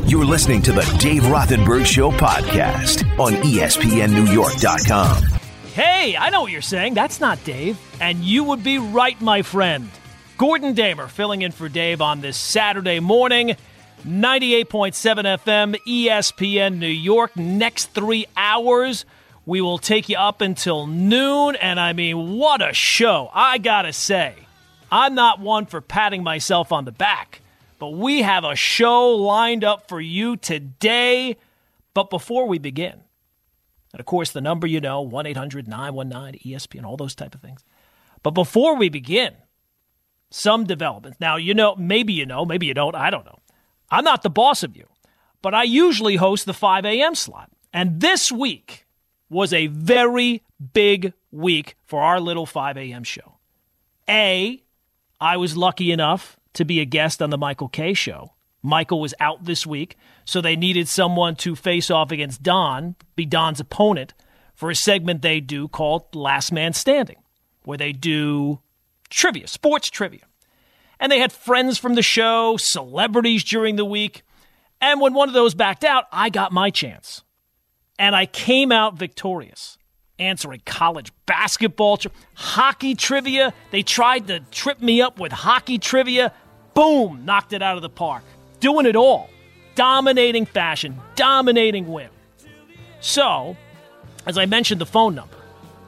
You're listening to the Dave Rothenberg Show podcast on ESPNNewYork.com. Hey, I know what you're saying. That's not Dave. And you would be right, my friend. Gordon Damer filling in for Dave on this Saturday morning. 98.7 FM, ESPN New York. Next 3 hours, we will take you up until noon. And I mean, what a show. I gotta say, I'm not one for patting myself on the back, but we have a show lined up for you today. But before we begin, and of course the number you know, 1-800-919-ESPN, all those type of things. But before we begin, some developments. Now, maybe you don't, I don't know. I'm not the boss of you, but I usually host the 5 a.m. slot. And this week was a very big week for our little 5 a.m. show. I was lucky enough to be a guest on the Michael Kay Show. Michael was out this week, so they needed someone to face off against Don, be Don's opponent, for a segment they do called Last Man Standing, where they do trivia, sports trivia. And they had friends from the show, celebrities during the week. And when one of those backed out, I got my chance. And I came out victorious, answering college basketball, hockey trivia. They tried to trip me up with hockey trivia. Boom, knocked it out of the park. Doing it all. Dominating fashion, dominating win. So, as I mentioned the phone number,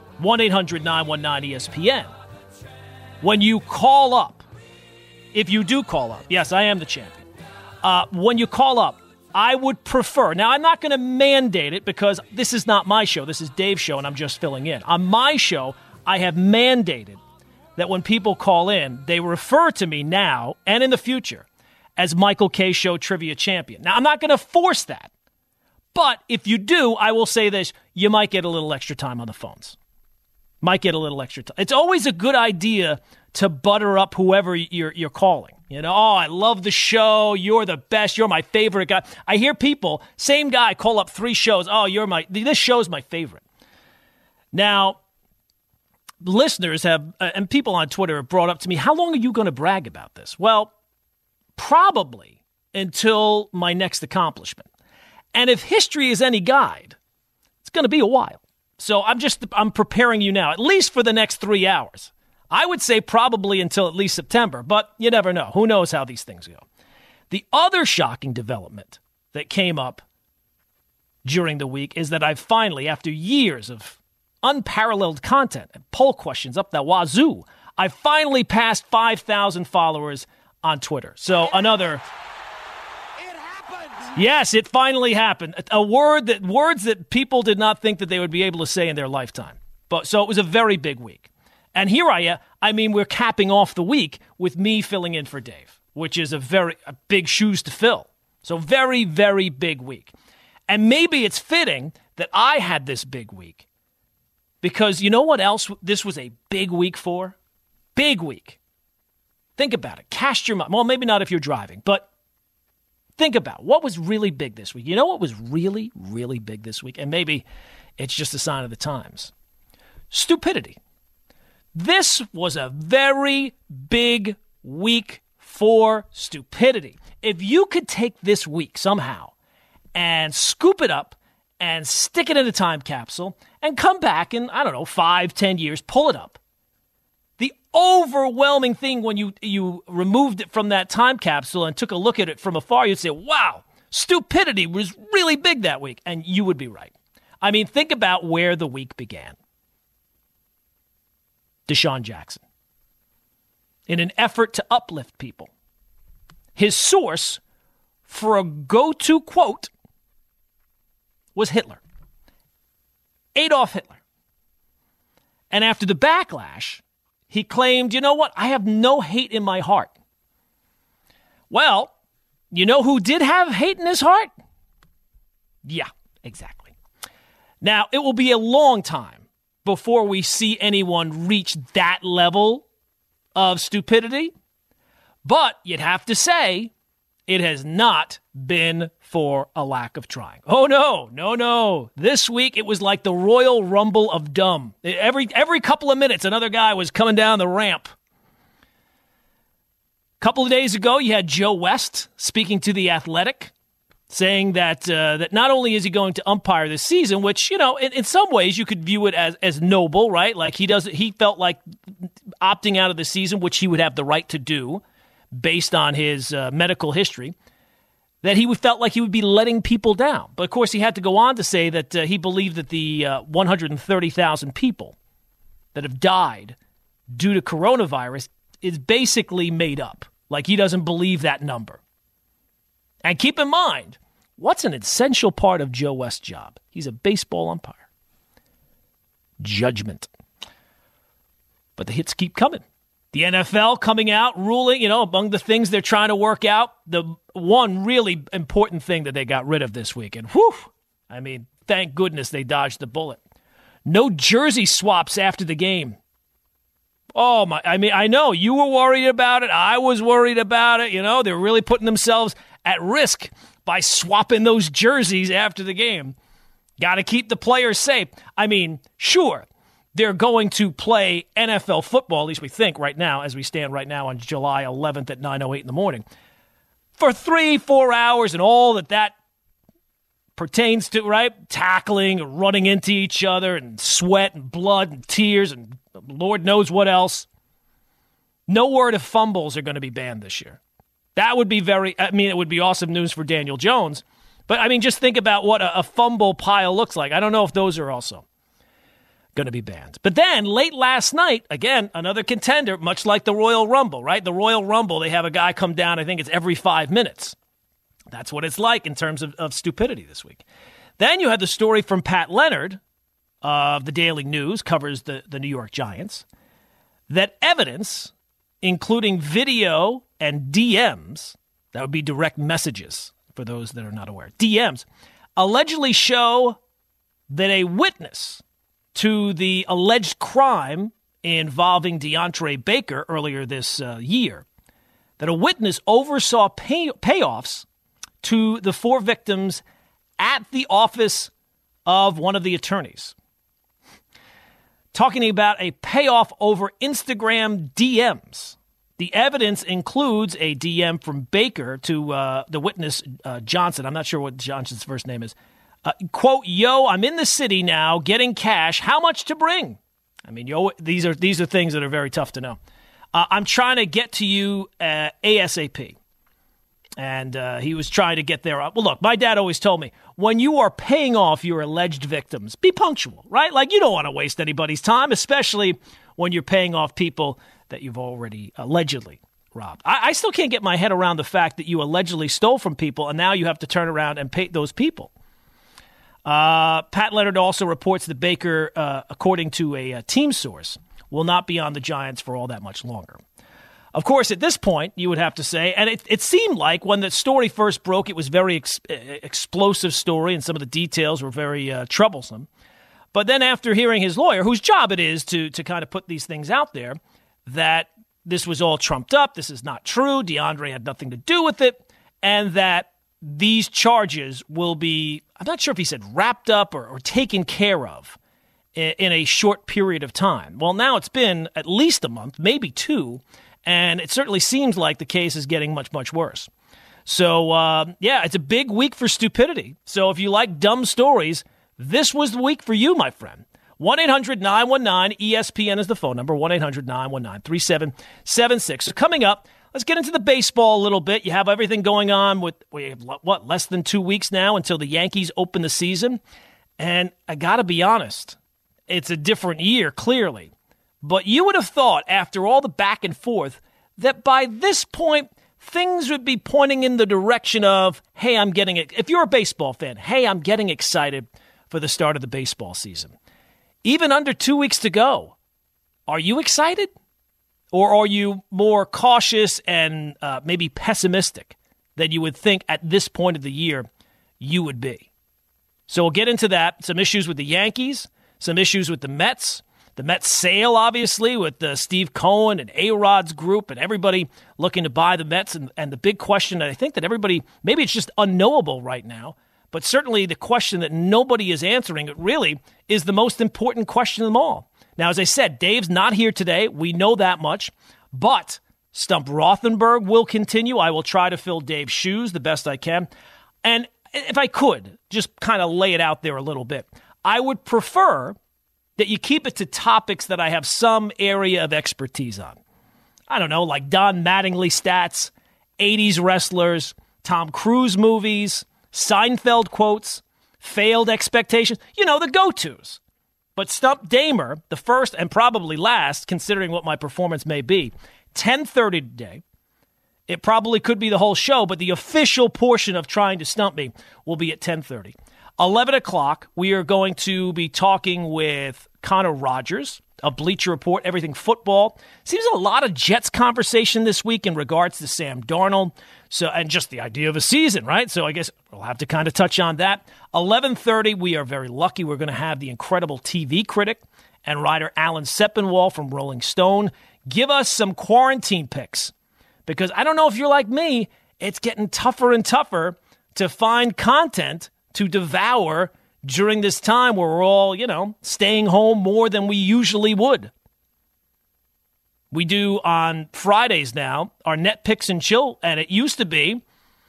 1-800-919-ESPN. When you call up, if you do call up, yes, I am the champion. When you call up, I would prefer, now I'm not going to mandate it because this is not my show, this is Dave's show and I'm just filling in. On my show, I have mandated that when people call in, they refer to me now and in the future as Michael Kay Show Trivia Champion. Now, I'm not going to force that, but if you do, I will say this, you might get a little extra time on the phones. Might get a little extra time. It's always a good idea to butter up whoever you're calling. I love the show. You're the best. You're my favorite guy. I hear people, same guy, call up 3 shows. Oh, this show's my favorite. Now, listeners have, and people on Twitter have brought up to me, how long are you going to brag about this? Well, probably until my next accomplishment. And if history is any guide, it's going to be a while. So I'm preparing you now, at least for the next 3 hours. I would say probably until at least September, but you never know. Who knows how these things go? The other shocking development that came up during the week is that I finally, after years of unparalleled content and poll questions up the wazoo, I finally passed 5,000 followers on Twitter. So another... Yes, it finally happened. Words that people did not think that they would be able to say in their lifetime. So it was a very big week. And here I am. I mean, we're capping off the week with me filling in for Dave, which is a big shoes to fill. So very, very big week. And maybe it's fitting that I had this big week because you know what else this was a big week for? Big week. Think about it. Cast your mind. Well, maybe not if you're driving, but think about what was really big this week. You know what was really, really big this week? And maybe it's just a sign of the times. Stupidity. This was a very big week for stupidity. If you could take this week somehow and scoop it up and stick it in a time capsule and come back in, 5, 10 years, pull it up. The overwhelming thing when you removed it from that time capsule and took a look at it from afar, you'd say, wow, stupidity was really big that week. And you would be right. I mean, think about where the week began. Deshaun Jackson. In an effort to uplift people, his source for a go-to quote was Hitler. Adolf Hitler. And after the backlash, he claimed, you know what? I have no hate in my heart. Well, you know who did have hate in his heart? Yeah, exactly. Now, it will be a long time before we see anyone reach that level of stupidity. But you'd have to say it has not been for a lack of trying. Oh, no. This week, it was like the Royal Rumble of dumb. Every couple of minutes, another guy was coming down the ramp. A couple of days ago, you had Joe West speaking to The Athletic, saying that that not only is he going to umpire this season, which, in some ways you could view it as noble, right? Like he felt like opting out of the season, which he would have the right to do based on his medical history, that he felt like he would be letting people down. But, of course, he had to go on to say that he believed that the 130,000 people that have died due to coronavirus is basically made up. Like, he doesn't believe that number. And keep in mind, what's an essential part of Joe West's job? He's a baseball umpire. Judgment. But the hits keep coming. The NFL coming out, ruling, among the things they're trying to work out, the one really important thing that they got rid of this week. And thank goodness they dodged the bullet. No jersey swaps after the game. Oh, my, I know you were worried about it. I was worried about it. They're really putting themselves at risk by swapping those jerseys after the game. Got to keep the players safe. Sure. They're going to play NFL football, at least we think right now, as we stand right now on July 11th at 9:08 in the morning, for 3-4 hours and all that pertains to, right? Tackling, running into each other, and sweat and blood and tears and Lord knows what else. No word of fumbles are going to be banned this year. That would be it would be awesome news for Daniel Jones. But, just think about what a fumble pile looks like. I don't know if those are also going to be banned. But then, late last night, again, another contender, much like the Royal Rumble, right? The Royal Rumble, they have a guy come down, I think it's every 5 minutes. That's what it's like in terms of stupidity this week. Then you had the story from Pat Leonard of the Daily News, covers the New York Giants, that evidence, including video and DMs, that would be direct messages for those that are not aware, DMs, allegedly show that a witness to the alleged crime involving DeAndre Baker earlier this year, that a witness oversaw payoffs to the 4 victims at the office of one of the attorneys. Talking about a payoff over Instagram DMs. The evidence includes a DM from Baker to the witness, Johnson. I'm not sure what Johnson's first name is. Quote, "Yo, I'm in the city now, getting cash. How much to bring?" These are things that are very tough to know. I'm trying to get to you ASAP. And he was trying to get there. Well, look, my dad always told me, when you are paying off your alleged victims, be punctual, right? Like, you don't want to waste anybody's time, especially when you're paying off people that you've already allegedly robbed. I still can't get my head around the fact that you allegedly stole from people, and now you have to turn around and pay those people. Pat Leonard also reports that Baker, according to a team source, will not be on the Giants for all that much longer. Of course, at this point, you would have to say, and it seemed like when the story first broke, it was very explosive story, and some of the details were very troublesome. But then after hearing his lawyer, whose job it is to kind of put these things out there, that this was all trumped up, this is not true, DeAndre had nothing to do with it, and that these charges will be, I'm not sure if he said wrapped up or taken care of in a short period of time. Well, now it's been at least a month, maybe 2, and it certainly seems like the case is getting much, much worse. So, it's a big week for stupidity. So if you like dumb stories, this was the week for you, my friend. 1-800-919-ESPN is the phone number, 1-800-919-3776. So coming up, let's get into the baseball a little bit. You have everything going on with, less than 2 weeks now until the Yankees open the season. And I got to be honest, it's a different year, clearly. But you would have thought, after all the back and forth, that by this point, things would be pointing in the direction of, hey, if you're a baseball fan, hey, I'm getting excited for the start of the baseball season. Even under 2 weeks to go, are you excited? Or are you more cautious and maybe pessimistic than you would think at this point of the year you would be? So we'll get into that. Some issues with the Yankees, some issues with the Mets. The Mets sale, obviously, with Steve Cohen and A-Rod's group and everybody looking to buy the Mets. And the big question, I think that everybody, maybe it's just unknowable right now, but certainly the question that nobody is answering, it really is the most important question of them all. Now, as I said, Dave's not here today. We know that much. But Stump Rothenberg will continue. I will try to fill Dave's shoes the best I can. And if I could, just kind of lay it out there a little bit, I would prefer that you keep it to topics that I have some area of expertise on. I don't know, like Don Mattingly stats, 80s wrestlers, Tom Cruise movies, Seinfeld quotes, failed expectations, the go-tos. But Stump Damer, the first and probably last, considering what my performance may be, 10:30 today. It probably could be the whole show, but the official portion of Trying to Stump Me will be at 10:30. 11 o'clock, we are going to be talking with Connor Rogers of Bleacher Report, Everything Football. Seems a lot of Jets conversation this week in regards to Sam Darnold. And just the idea of a season, right? So I guess we'll have to kind of touch on that. 11:30, we are very lucky. We're going to have the incredible TV critic and writer Alan Sepinwall from Rolling Stone give us some quarantine picks. Because I don't know if you're like me, it's getting tougher and tougher to find content to devour during this time where we're all, staying home more than we usually would. We do on Fridays now our Net Picks and Chill, and it used to be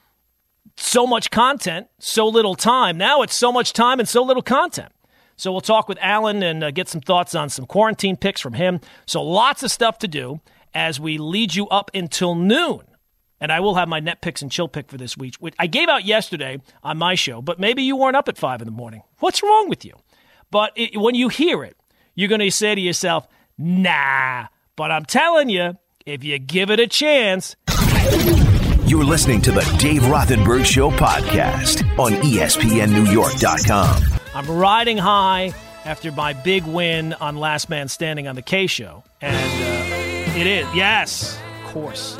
so much content, so little time. Now it's so much time and so little content. So we'll talk with Alan and get some thoughts on some quarantine picks from him. So lots of stuff to do as we lead you up until noon. And I will have my Net Picks and Chill pick for this week, which I gave out yesterday on my show, but maybe you weren't up at 5 in the morning. What's wrong with you? But when you hear it, you're going to say to yourself, nah. But I'm telling you, if you give it a chance. You're listening to the Dave Rothenberg Show podcast on ESPNNewYork.com. I'm riding high after my big win on Last Man Standing on the K Show. And it is, yes, of course.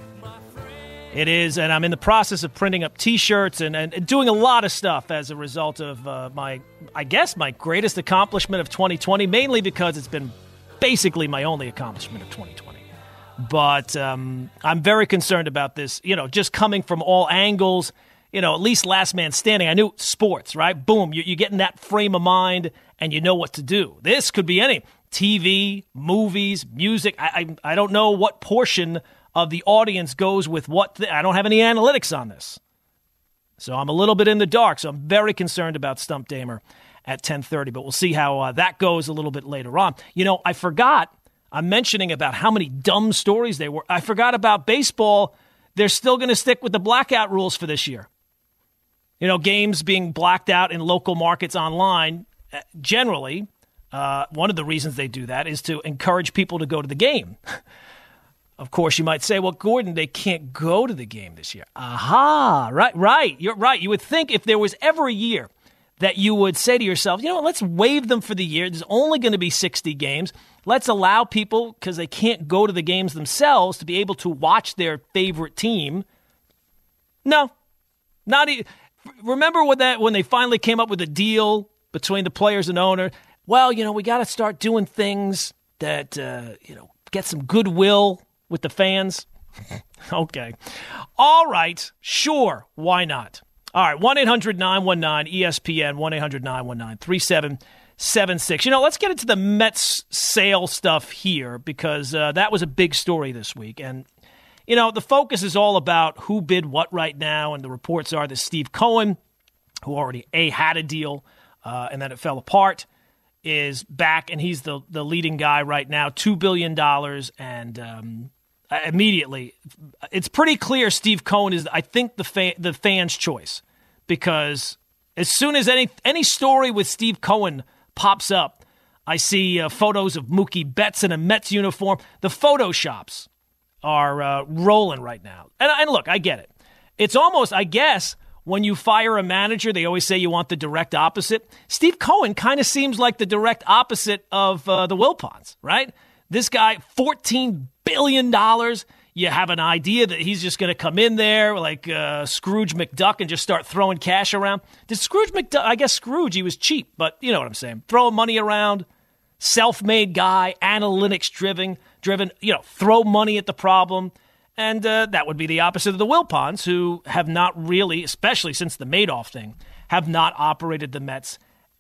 It is, and I'm in the process of printing up T-shirts and doing a lot of stuff as a result of my greatest accomplishment of 2020, mainly because it's been basically my only accomplishment of 2020. But I'm very concerned about this, just coming from all angles, at least Last Man Standing. I knew sports, right? Boom, you get in that frame of mind and you know what to do. This could be any TV, movies, music. I don't know what portion of the audience goes with what. I don't have any analytics on this. So I'm a little bit in the dark. So I'm very concerned about Stump Damer at 10:30. But we'll see how that goes a little bit later on. I forgot. I'm mentioning about how many dumb stories they were. I forgot about baseball. They're still going to stick with the blackout rules for this year. Games being blacked out in local markets online. Generally, one of the reasons they do that is to encourage people to go to the game. Of course, you might say, well, Gordon, they can't go to the game this year. Aha, right. You're right. You would think if there was ever a year that you would say to yourself, let's waive them for the year. There's only going to be 60 games. Let's allow people, because they can't go to the games themselves, to be able to watch their favorite team. No, not even. Remember when they finally came up with a deal between the players and owner? Well, we got to start doing things that, get some goodwill with the fans. Okay. All right. Sure. Why not? All right. 1-800-919-ESPN, 1-800-919-3776. Let's get into the Mets sale stuff here because that was a big story this week. And, the focus is all about who bid what right now. And the reports are that Steve Cohen, who already had a deal and then it fell apart, is back, and he's the leading guy right now, $2 billion, and immediately, it's pretty clear Steve Cohen is, I think, the fans' choice, because as soon as any story with Steve Cohen pops up, I see photos of Mookie Betts in a Mets uniform. The Photoshops are rolling right now. And look, I get it. It's almost, I guess, when you fire a manager, they always say you want the direct opposite. Steve Cohen kind of seems like the direct opposite of the Wilpons, right? This guy, $14 billion. You have an idea that he's just going to come in there like Scrooge McDuck and just start throwing cash around. Did Scrooge McDuck, I guess Scrooge, he was cheap, but you know what I'm saying. Throwing money around, self-made guy, analytics driven, throw money at the problem. And that would be the opposite of the Wilpons, who have not really, especially since the Madoff thing, have not operated the Mets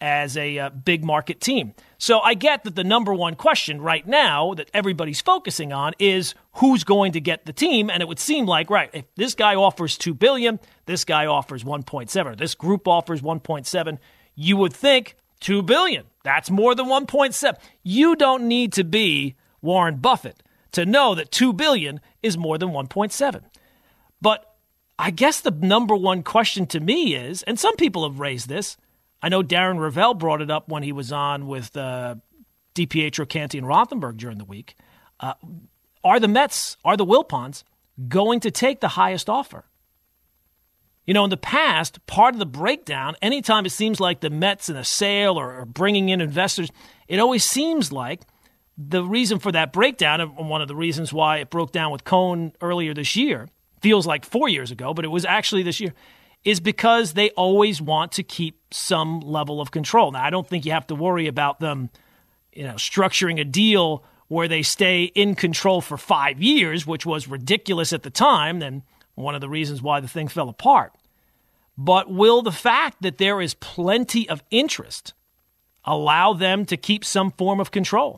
as a big market team. So I get that the number one question right now that everybody's focusing on is who's going to get the team. And it would seem like, right, if this guy offers $2 billion, this guy offers 1.7, this group offers 1.7, you would think $2 billion. That's more than 1.7. You don't need to be Warren Buffett to know that $2 billion is more than 1.7. But I guess the number one question to me is, and some people have raised this, I know Darren Rovell brought it up when he was on with DiPietro, Canty, and Rothenberg during the week. Are the Mets, are the Wilpons going to take the highest offer? You know, in the past, part of the breakdown, anytime it seems like the Mets in a sale or bringing in investors, it always seems like the reason for that breakdown, and one of the reasons why it broke down with Cohen earlier this year, feels like 4 years ago, but it was actually this year, is because they always want to keep some level of control. Now, I don't think you have to worry about them, structuring a deal where they stay in control for 5 years, which was ridiculous at the time, and one of the reasons why the thing fell apart. But will the fact that there is plenty of interest allow them to keep some form of control?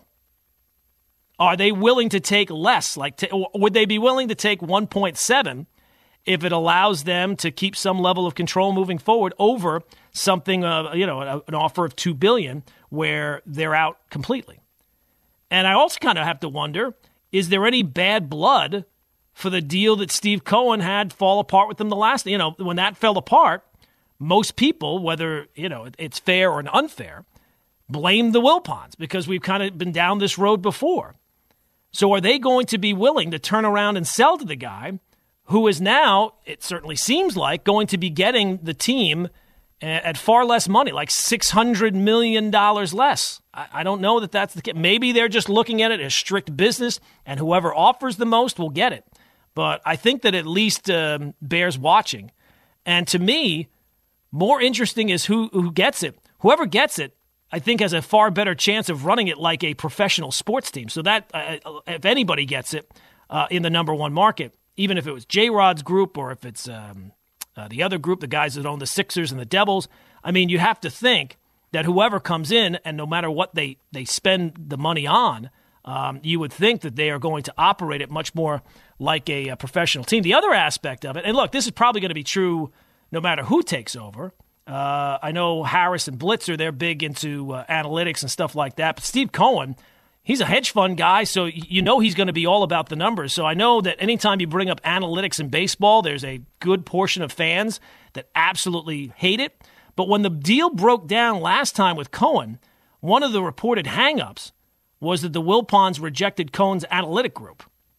Are they willing to take less? Would they be willing to take 1.7 if it allows them to keep some level of control moving forward over something, an offer of $2 billion where they're out completely? And I also kind of have to wonder, is there any bad blood for the deal that Steve Cohen had fall apart with them the last, when that fell apart, most people, whether, it's fair or unfair, blame the Wilpons because we've kind of been down this road before. So are they going to be willing to turn around and sell to the guy who is now, it certainly seems like, going to be getting the team at far less money, like $600 million less? I don't know that that's the case. Maybe they're just looking at it as strict business, and whoever offers the most will get it. But I think that at least bears watching. And to me, more interesting is who gets it. Whoever gets it, I think, has a far better chance of running it like a professional sports team. So that if anybody gets it in the number one market, even if it was J-Rod's group or if it's the other group, the guys that own the Sixers and the Devils, I mean, you have to think that whoever comes in, and no matter what they spend the money on, you would think that they are going to operate it much more like a professional team. The other aspect of it, and look, this is probably going to be true no matter who takes over. I know Harris and Blitzer, they're big into analytics and stuff like that. But Steve Cohen, he's a hedge fund guy, so he's going to be all about the numbers. So I know that anytime you bring up analytics in baseball, there's a good portion of fans that absolutely hate it. But when the deal broke down last time with Cohen, one of the reported hang-ups was that the Wilpons rejected Cohen's analytic group.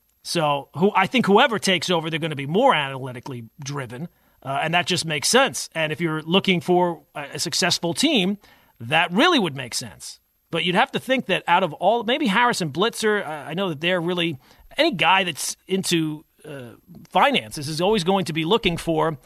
So I think whoever takes over, they're going to be more analytically driven. And that just makes sense. And if you're looking for a successful team, that really would make sense. But you'd have to think that out of all, maybe Harris and Blitzer, I know that they're really, any guy that's into finances is always going to be looking for,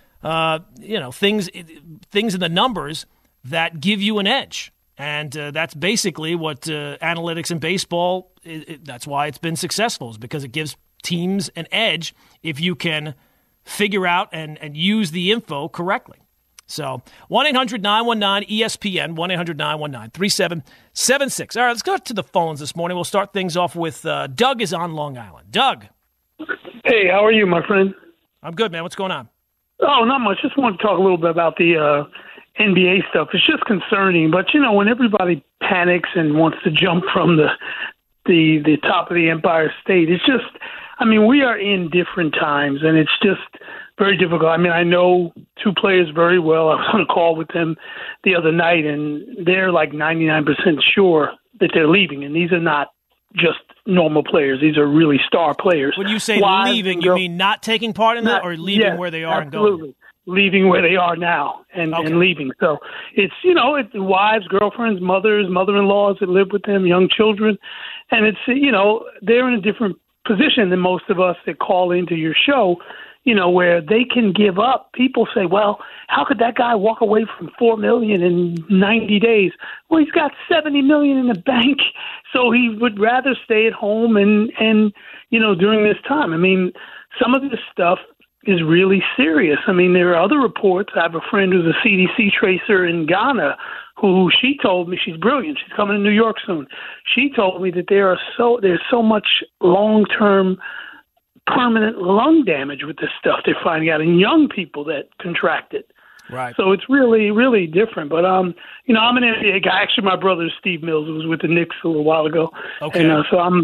things in the numbers that give you an edge. And that's basically what analytics in baseball, that's why it's been successful, is because it gives teams an edge if you can figure out and use the info correctly. So 1-800-919-ESPN, 1-800-919-3776. All right, let's go to the phones this morning. We'll start things off with Doug is on Long Island. Doug. Hey, how are you, my friend? I'm good, man. What's going on? Oh, not much. Just wanted to talk a little bit about the NBA stuff. It's just concerning. But, when everybody panics and wants to jump from the top of the Empire State, it's just, we are in different times, and it's just very difficult. I know two players very well. I was on a call with them the other night, and they're like 99% sure that they're leaving. And these are not just normal players. These are really star players. When you say leaving, you mean not taking part in that, or leaving where they are absolutely. And going? Leaving where they are now and leaving. So it's, it's wives, girlfriends, mothers, mother-in-laws that live with them, young children. And it's, they're in a different position than most of us that call into your show, where they can give up. People say, well, how could that guy walk away from $4 million in 90 days? Well, he's got $70 million in the bank, so he would rather stay at home and during this time. Some of this stuff, is really serious. I mean, there are other reports. I have a friend who's a CDC tracer in Ghana who she told me, she's brilliant. She's coming to New York soon. She told me that there's so much long-term permanent lung damage with this stuff they're finding out in young people that contract it. Right. So it's really, really different. But, I'm an NBA guy. Actually, my brother is Steve Mills, who was with the Knicks a little while ago. Okay. And so I'm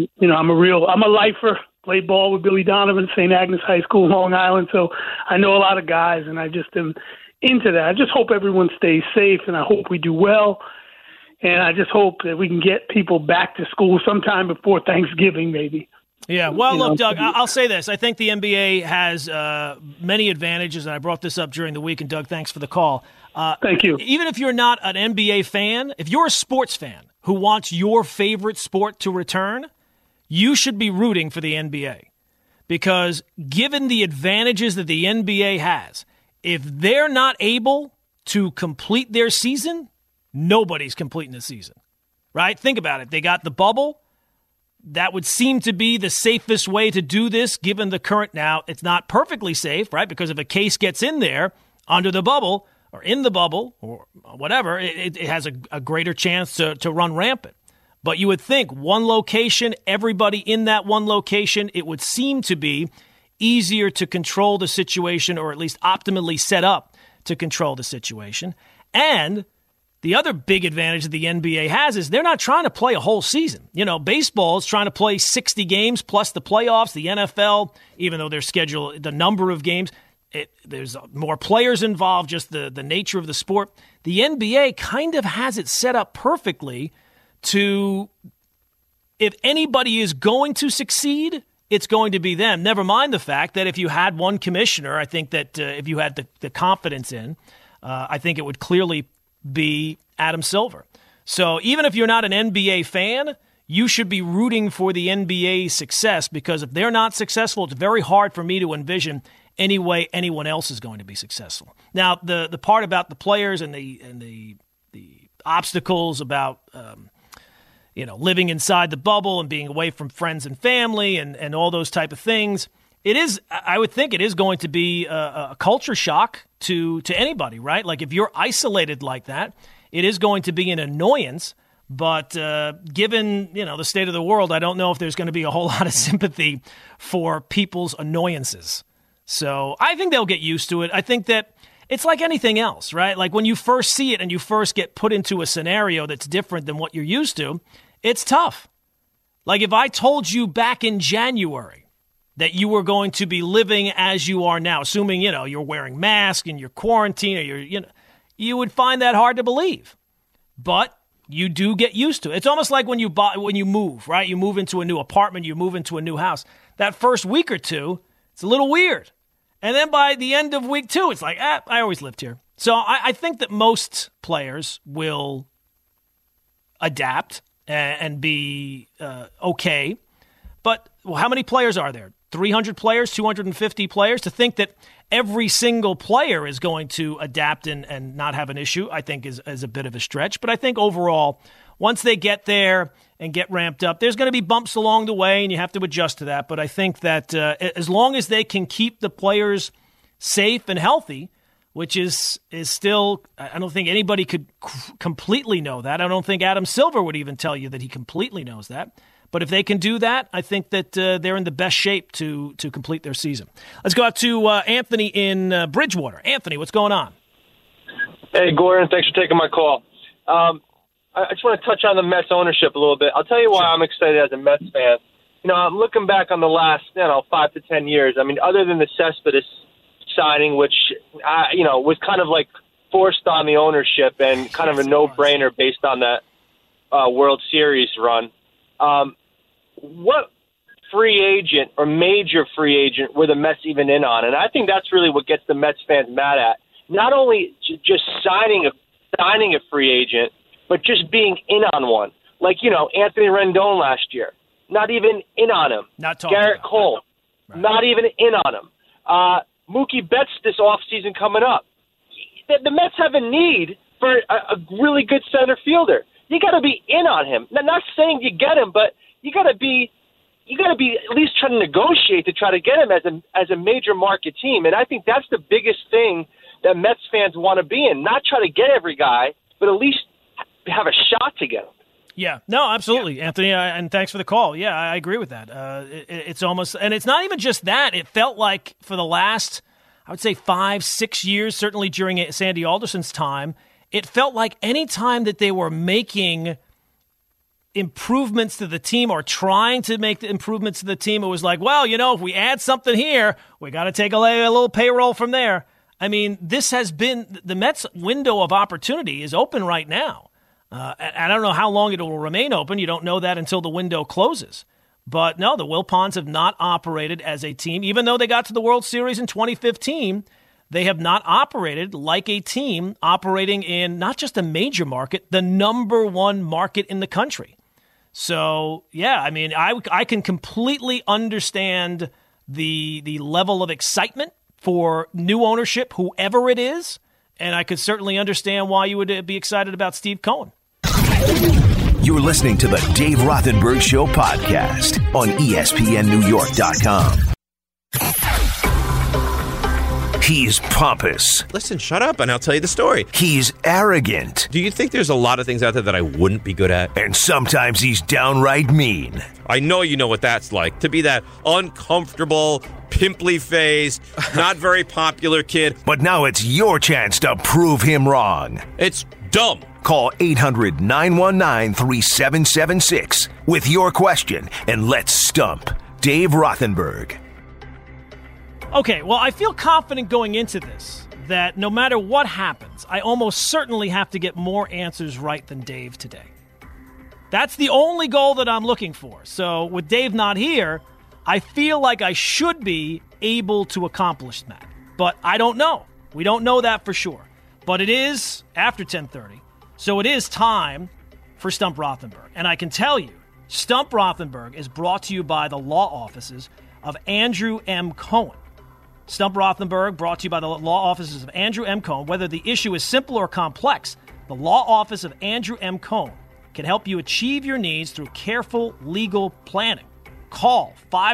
a lifer. Played ball with Billy Donovan, St. Agnes High School, Long Island. So I know a lot of guys, and I just am into that. I just hope everyone stays safe, and I hope we do well. And I just hope that we can get people back to school sometime before Thanksgiving, maybe. Yeah, well, look, Doug, I'll say this. I think the NBA has many advantages, and I brought this up during the week, and Doug, thanks for the call. Thank you. Even if you're not an NBA fan, if you're a sports fan who wants your favorite sport to return, you should be rooting for the NBA. Because given the advantages that the NBA has, if they're not able to complete their season, nobody's completing the season, right? Think about it. They got the bubble. That would seem to be the safest way to do this, given the current. Now, it's not perfectly safe, right? Because if a case gets in there under the bubble or in the bubble or whatever, it has a greater chance to run rampant. But you would think one location, everybody in that one location, it would seem to be easier to control the situation, or at least optimally set up to control the situation. And the other big advantage that the NBA has is they're not trying to play a whole season. Baseball is trying to play 60 games plus the playoffs. The NFL, even though their schedule, the number of games, there's more players involved, just the nature of the sport. The NBA kind of has it set up perfectly to, if anybody is going to succeed, it's going to be them. Never mind the fact that if you had one commissioner, I think that if you had the confidence in, I think it would clearly be Adam Silver. So even if you're not an NBA fan, you should be rooting for the NBA's success, because if they're not successful, it's very hard for me to envision any way anyone else is going to be successful. Now, the part about the players and the obstacles about living inside the bubble and being away from friends and family and all those type of things, I would think it is going to be a culture shock to anybody, right? Like if you're isolated like that, it is going to be an annoyance. But given the state of the world, I don't know if there's going to be a whole lot of sympathy for people's annoyances. So I think they'll get used to it. I think that it's like anything else, right? Like when you first see it and you first get put into a scenario that's different than what you're used to, it's tough. Like if I told you back in January that you were going to be living as you are now, assuming, you're wearing masks and you're quarantined, or you would find that hard to believe. But you do get used to it. It's almost like when you move, right? You move into a new apartment, you move into a new house. That first week or two, it's a little weird. And then by the end of week 2, it's like, I always lived here. So I think that most players will adapt and be okay. But how many players are there? 300 players, 250 players? To think that every single player is going to adapt and not have an issue, I think is a bit of a stretch. But I think overall, once they get there and get ramped up, there's going to be bumps along the way, and you have to adjust to that. But I think that as long as they can keep the players safe and healthy, which is still, I don't think anybody could completely know that. I don't think Adam Silver would even tell you that he completely knows that. But if they can do that, I think that they're in the best shape to complete their season. Let's go out to Anthony in Bridgewater. Anthony, what's going on? Hey, Gordon, thanks for taking my call. I just want to touch on the Mets ownership a little bit. I'll tell you why I'm excited as a Mets fan. I'm looking back on the last, 5 to 10 years. I mean, other than the Cespedes signing, which, was kind of like forced on the ownership and kind of a no-brainer based on that World Series run. What free agent or major free agent were the Mets even in on? And I think that's really what gets the Mets fans mad at. Not only just signing a free agent, but just being in on one. Like, Anthony Rendon last year, not even in on him. Not talking Garrett about Cole, right. Not even in on him. Mookie Betts this offseason coming up. The Mets have a need for a really good center fielder. You got to be in on him. Not saying you get him, but you got to be you got to be at least trying to negotiate to try to get him as a major market team. And I think that's the biggest thing that Mets fans want to be in. Not try to get every guy, but at least have a shot to get him. Yeah, no, absolutely, Anthony, and thanks for the call. Yeah, I agree with that. It's almost, and it's not even just that. It felt like for the last, I would say 5-6 years, certainly during Sandy Alderson's time, it felt like any time that they were making improvements to the team or trying to make the improvements to the team, it was like, well, if we add something here, we got to take a little payroll from there. I mean, this has been, the Mets' window of opportunity is open right now. I don't know how long it will remain open. You don't know that until the window closes. But no, the Wilpons have not operated as a team. Even though they got to the World Series in 2015, they have not operated like a team operating in not just a major market, the number one market in the country. So, yeah, I mean, I can completely understand the level of excitement for new ownership, whoever it is, and I could certainly understand why you would be excited about Steve Cohen. You're listening to the Dave Rothenberg Show podcast on ESPNNewYork.com. He's pompous. Listen, shut up and I'll tell you the story. He's arrogant. Do you think there's a lot of things out there that I wouldn't be good at? And sometimes he's downright mean. I know you know what that's like, to be that uncomfortable, pimply-faced, not very popular kid. But now it's your chance to prove him wrong. It's dumb. Call 800-919-3776 with your question and let's stump Dave Rothenberg. Okay, well, I feel confident going into this that no matter what happens, I almost certainly have to get more answers right than Dave today. That's the only goal that I'm looking for. So with Dave not here, I feel like I should be able to accomplish that. But I don't know. We don't know that for sure. But it is after 10:30, so it is time for Stump Rothenberg. And I can tell you, Stump Rothenberg is brought to you by the law offices of Andrew M. Cohen. Stump Rothenberg brought to you by the law offices of Andrew M. Cohen. Whether the issue is simple or complex, the law office of Andrew M. Cohen can help you achieve your needs through careful legal planning. Call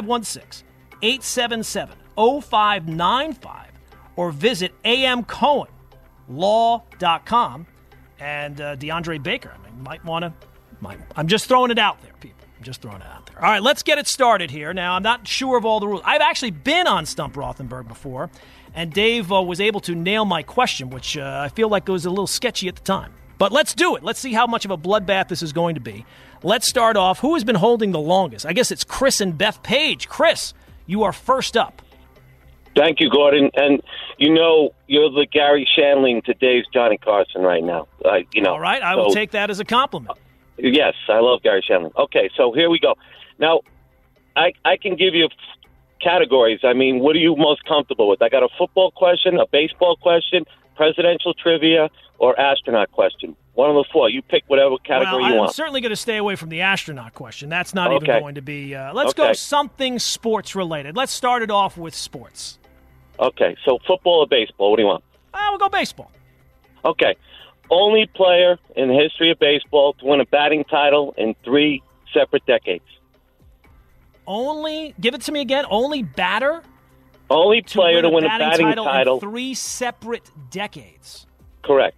516-877-0595 or visit amcohenlaw.com. And DeAndre Baker, might want to, I'm just throwing it out there, people. I'm just throwing it out there. All right, let's get it started here. Now, I'm not sure of all the rules. I've actually been on Stump Rothenberg before, and Dave was able to nail my question, which I feel like was a little sketchy at the time. But let's do it. Let's see how much of a bloodbath this is going to be. Let's start off. Who has been holding the longest? I guess it's Chris and Beth Page. Chris, you are first up. Thank you, Gordon. And, you're the Gary Shandling to Dave's Johnny Carson right now. All right, I will take that as a compliment. Yes, I love Gary Shandling. Okay, so here we go. Now, I can give you categories. I mean, what are you most comfortable with? I got a football question, a baseball question, presidential trivia, or astronaut question. One of the four. You pick whatever category you want. I'm certainly going to stay away from the astronaut question. That's not even going to be... let's go something sports-related. Let's start it off with sports. Okay, so football or baseball? What do you want? We'll go baseball. Okay. Only player in the history of baseball to win a batting title in 3 separate decades. Give it to me again. Only batter? Only player to win a batting title in 3 separate decades. Correct.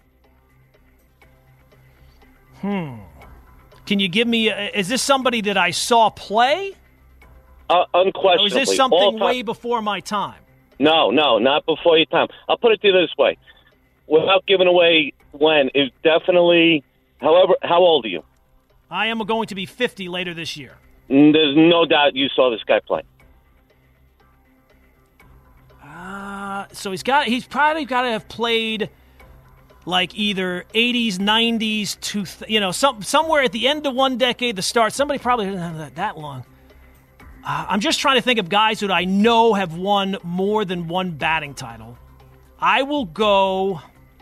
Can you give me, is this somebody that I saw play? Unquestionably. Or is this something way before my time? No, not before your time. I'll put it to you this way. Without giving away when, is definitely, however, how old are you? I am going to be 50 later this year. There's no doubt you saw this guy play. So he's probably got to have played like either 80s, 90s, somewhere at the end of one decade, the start. Somebody probably didn't have that long. I'm just trying to think of guys that I know have won more than one batting title. I will go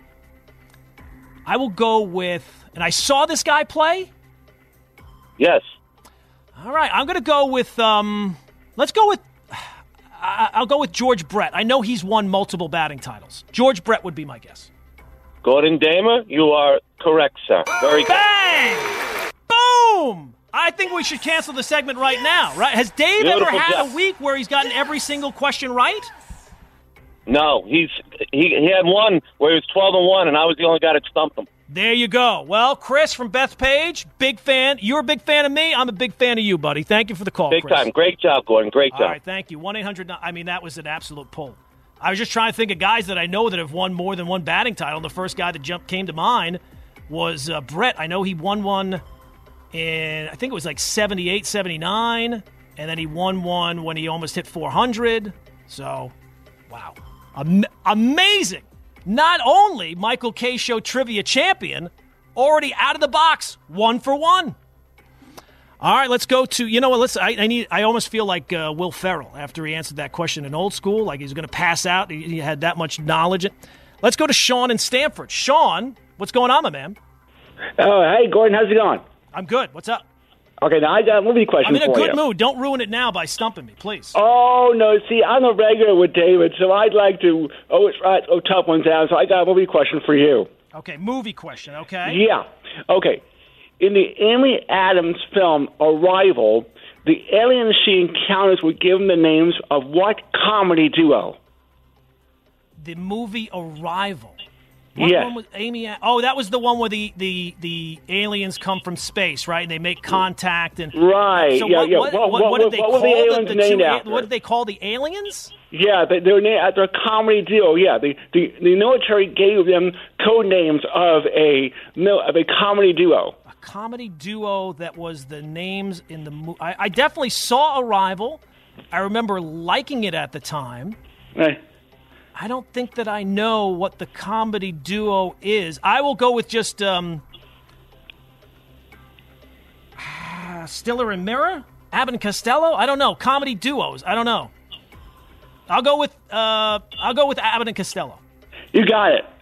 with, and I saw this guy play? Yes. All right, I'm going to go with, I'll go with George Brett. I know he's won multiple batting titles. George Brett would be my guess. Gordon Damer, you are correct, sir. Very good. Bang! Boom! I think we should cancel the segment right now, right? Has Dave Beautiful ever had job. a week where he's gotten every single question right? No, he had one where he was 12-1, and I was the only guy that stumped him. There you go. Well, Chris from Bethpage, big fan. You're a big fan of me. I'm a big fan of you, buddy. Thank you for the call, Big Chris. time. Great job, Gordon. Great job. All right, thank you. 1-800. I mean, that was an absolute pull. I was just trying to think of guys that I know that have won more than one batting title. And the first guy that came to mind was Brett. I know he won one in, I think it was like 78, 79. And then he won one when he almost hit 400. So, wow. Amazing. Not only Michael K. Show Trivia Champion, already out of the box, 1 for 1. All right, let's go to, you know what, I almost feel like Will Ferrell after he answered that question in Old School, like he's going to pass out. He had that much knowledge. Let's go to Sean in Stamford. Sean, what's going on, my man? Oh, hey, Gordon, how's it going? I'm good. What's up? Okay, now I got a movie question for you. I'm in a good mood. Don't ruin it now by stumping me, please. Oh, no, see, I'm a regular with David, so I'd like to tough ones out, so I got a movie question for you. Okay, movie question, okay? Yeah, okay. In the Amy Adams film Arrival, the aliens she encounters were given the names of what comedy duo? The movie Arrival. What Yes. one was Amy? Oh, that was the one where the aliens come from space, right? And they make contact and Right. So yeah, what, yeah. what did they what call were the aliens named after? What did they call the aliens? Yeah, they're named after a comedy duo. Yeah, the military gave them code names of a comedy duo. A comedy duo that was the names in the movie. I definitely saw Arrival. I remember liking it at the time. Right. I don't think that I know what the comedy duo is. I will go with just Stiller and Mirror, Abbott and Costello. I don't know. Comedy duos. I don't know. I'll go with Abbott and Costello. You got it.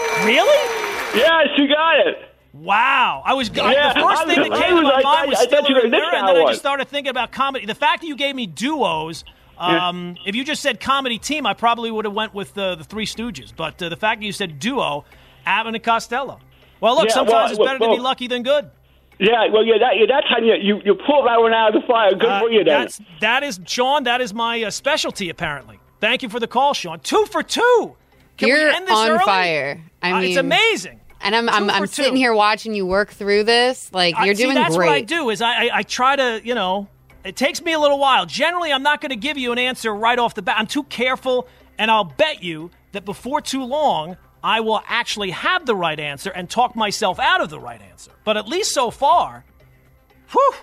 Really? Yes, you got it. Wow. The first thing that I came to my was- mind was I thought you Stiller were and Mirror, this and then I one. just started thinking about comedy. The fact that you gave me duos, if you just said comedy team, I probably would have went with the Three Stooges. But the fact that you said duo, Abbott and Costello. Well, look, sometimes it's better to be lucky than good. Yeah, well, that time you pulled that one out of the fire. Good for you, then. That is, Sean, that is my specialty, apparently. Thank you for the call, Sean. 2 for 2. Can You're we end this on early? fire. I mean, it's amazing. And I'm sitting 2. here watching you work through this. Like, you're doing that's great. What I do is I try to, it takes me a little while. Generally, I'm not going to give you an answer right off the bat. I'm too careful, and I'll bet you that before too long, I will actually have the right answer and talk myself out of the right answer. But at least so far, whew,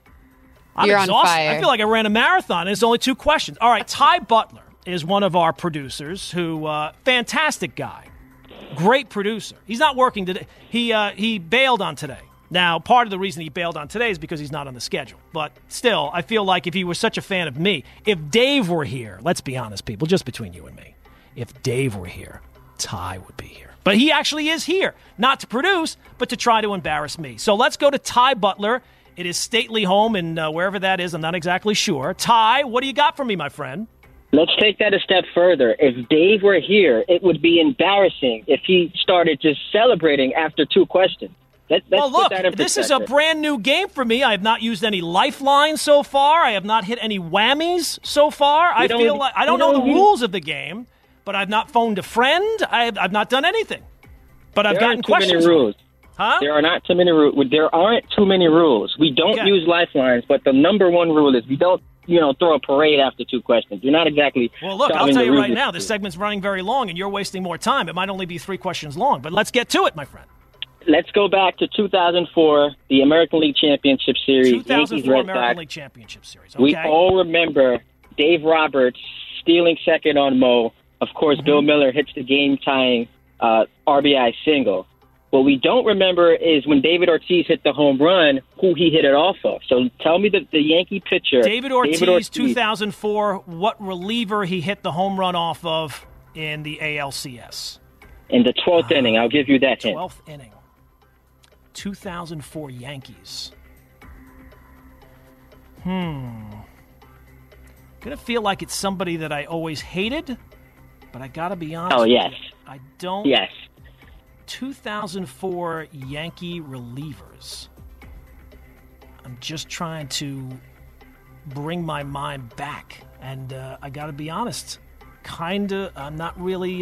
I'm You're on exhausted. fire. I feel like I ran a marathon. There's only 2 questions. All right, Ty Butler is one of our producers who, fantastic guy. Great producer. He's not working today. He bailed on today. Now, part of the reason he bailed on today is because he's not on the schedule. But still, I feel like if he was such a fan of me, if Dave were here, let's be honest, people, just between you and me, if Dave were here, Ty would be here. But he actually is here, not to produce, but to try to embarrass me. So let's go to Ty Butler. It is stately home, and wherever that is, I'm not exactly sure. Ty, what do you got for me, my friend? Let's take that a step further. If Dave were here, it would be embarrassing if he started just celebrating after 2 questions. Let's well, look, put that in this is a brand new game for me. I have not used any lifelines so far. I have not hit any whammies so far. I feel like I don't know the rules of the game, but I've not phoned a friend. I've not done anything. But I've gotten questions. There aren't too many rules. Huh? There are not too many rules. There aren't too many rules. We don't use lifelines, but the number one rule is we don't, throw a parade after 2 questions. You're not exactly. Well, look, I'll tell you right now, this segment's running very long, and you're wasting more time. It might only be 3 questions long, but let's get to it, my friend. Let's go back to 2004, the American League Championship Series. 2004 Yankees, American League Championship Series. Okay. We all remember Dave Roberts stealing second on Mo. Of course, Bill Miller hits the game-tying RBI single. What we don't remember is when David Ortiz hit the home run, who he hit it off of. So tell me the Yankee pitcher. David Ortiz, 2004, what reliever he hit the home run off of in the ALCS? In the 12th inning. I'll give you that hint. 12th inning. 2004 Yankees. Gonna feel like it's somebody that I always hated, but I gotta be honest. Oh, yes. I don't. Yes. 2004 Yankee relievers. I'm just trying to bring my mind back. And I got to be honest, I'm not really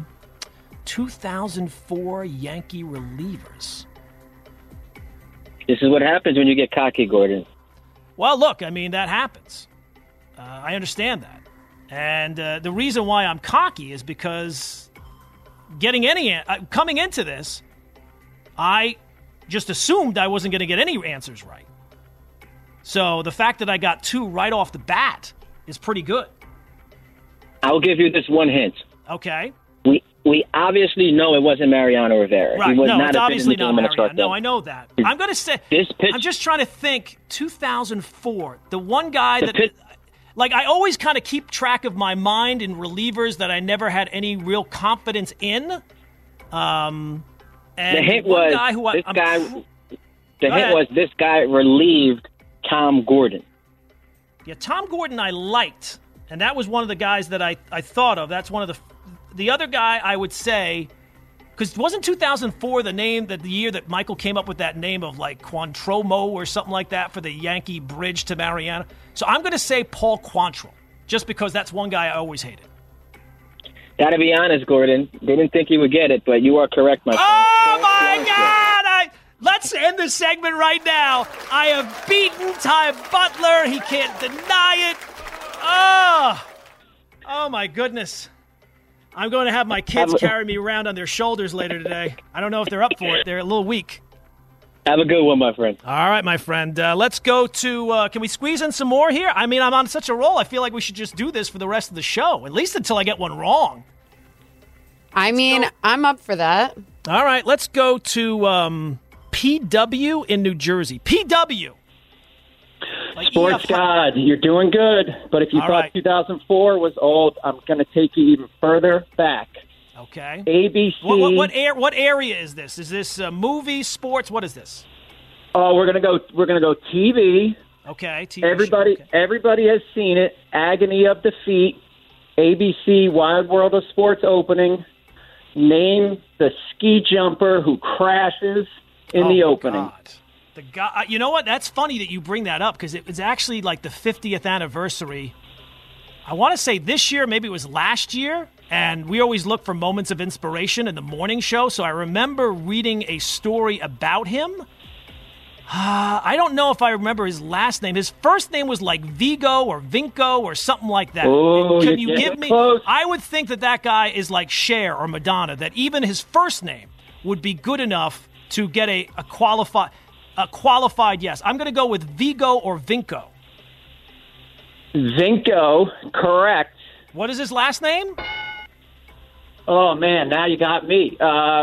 2004 Yankee relievers. This is what happens when you get cocky, Gordon. Well, look, I mean, that happens. I understand that. And the reason why I'm cocky is because coming into this, I just assumed I wasn't going to get any answers right. So the fact that I got 2 right off the bat is pretty good. I'll give you this one hint. Okay. We obviously know it wasn't Mariano Rivera. Right. He was No, not it's obviously not Mariano. No, I I know that. I'm going to say, I'm just trying to think, 2004, the one guy that, like, I always kind of keep track of my mind in relievers that I never had any real confidence in. And the hint was this guy relieved Tom Gordon. Yeah, Tom Gordon I liked, and that was one of the guys that I thought of. That's one of the other guy I would say, because wasn't 2004 the year that Michael came up with that name of like Quantromo or something like that for the Yankee bridge to Mariano? So I'm going to say Paul Quantrill, just because that's one guy I always hated. Gotta be honest, Gordon. Didn't think you would get it, but you are correct, my friend. Oh, my God! Let's end this segment right now. I have beaten Ty Butler. He can't deny it. Oh, my goodness. I'm going to have my kids carry me around on their shoulders later today. I don't know if they're up for it. They're a little weak. Have a good one, my friend. All right, my friend. Let's go to can we squeeze in some more here? I mean, I'm on such a roll. I feel like we should just do this for the rest of the show, at least until I get one wrong. I'm up for that. All right, let's go to PW in New Jersey. PW. Sports God, you're doing good. But if you thought 2004 was old, I'm going to take you even further back. Okay. ABC. What area is this? Is this movie, sports? What is this? Oh, we're gonna go TV. Okay. TV Everybody has seen it. Agony of Defeat. ABC Wild World of Sports opening. Name the ski jumper who crashes in the opening. God. The guy. You know what? That's funny that you bring that up because it was actually like the 50th anniversary. I want to say this year, maybe it was last year, and we always look for moments of inspiration in the morning show. So I remember reading a story about him. I don't know if I remember his last name. His first name was like Vigo or Vinco or something like that. Oh, Can you give me? Close. I would think that guy is like Cher or Madonna, that even his first name would be good enough to get a qualified yes. I'm going to go with Vigo or Vinco. Vinco, correct. What is his last name? Oh, man, now you got me.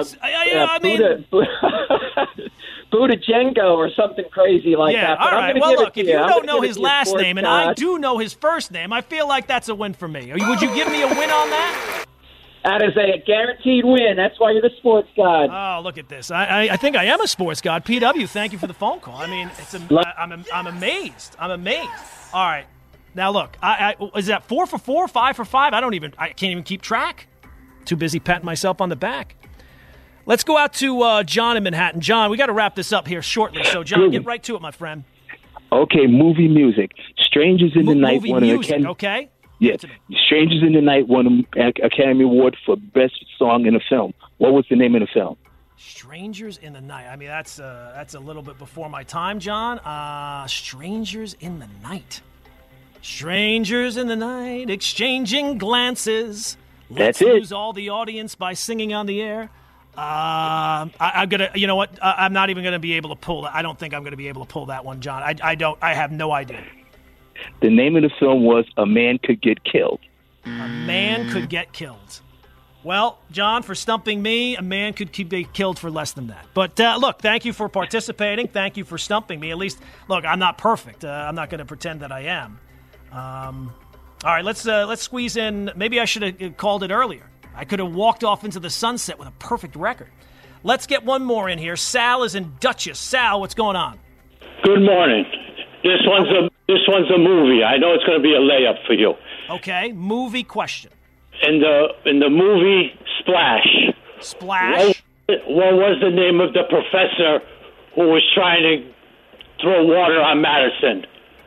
Budajenko or something crazy like that. All right. Well, look, if you don't know his last name, God. and I do know his first name, I feel like that's a win for me. Would you give me a win on that? That is a guaranteed win. That's why you're the sports god. Oh, look at this. I think I am a sports god. PW, thank you for the phone call. I mean, I'm amazed. I'm amazed. All right. Now, look, is that 4 for 4, 5 for 5? I can't even keep track. Too busy patting myself on the back. Let's go out to John in Manhattan. John, we got to wrap this up here shortly. So, John, get right to it, my friend. Okay, movie music. Strangers in the Night won an Academy. Okay. Yes, Strangers in the Night won an Academy Award for Best Song in a Film. What was the name of the film? Strangers in the Night. I mean, that's a little bit before my time, John. Strangers in the Night. Strangers in the night, exchanging glances. Let's lose all the audience by singing on the air. I'm gonna. You know what? I'm not even gonna be able to pull that. I don't think I'm gonna be able to pull that one, John. I don't. I have no idea. The name of the film was A Man Could Get Killed. A Man Could Get Killed. Well, John, for stumping me, a man could be killed for less than that. But, look, thank you for participating. Thank you for stumping me. At least, look, I'm not perfect. I'm not going to pretend that I am. All right, let's squeeze in. Maybe I should have called it earlier. I could have walked off into the sunset with a perfect record. Let's get one more in here. Sal is in Dutchess. Sal, what's going on? Good morning. This one's a movie. I know it's going to be a layup for you. Okay, movie question. In the movie Splash. Splash? What was the name of the professor who was trying to throw water on Madison.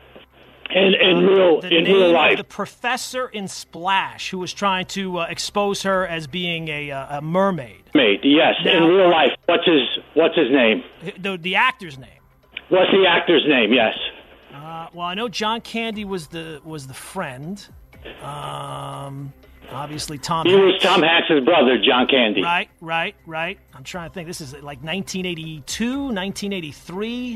In real life. The professor in Splash who was trying to expose her as being a mermaid. Yes, now, in real life. What's his name? The actor's name. What's the actor's name? Yes. Well, I know John Candy was the friend. Obviously, Tom. He was Tom Hanks' brother, John Candy. Right. I'm trying to think. This is like 1982, 1983.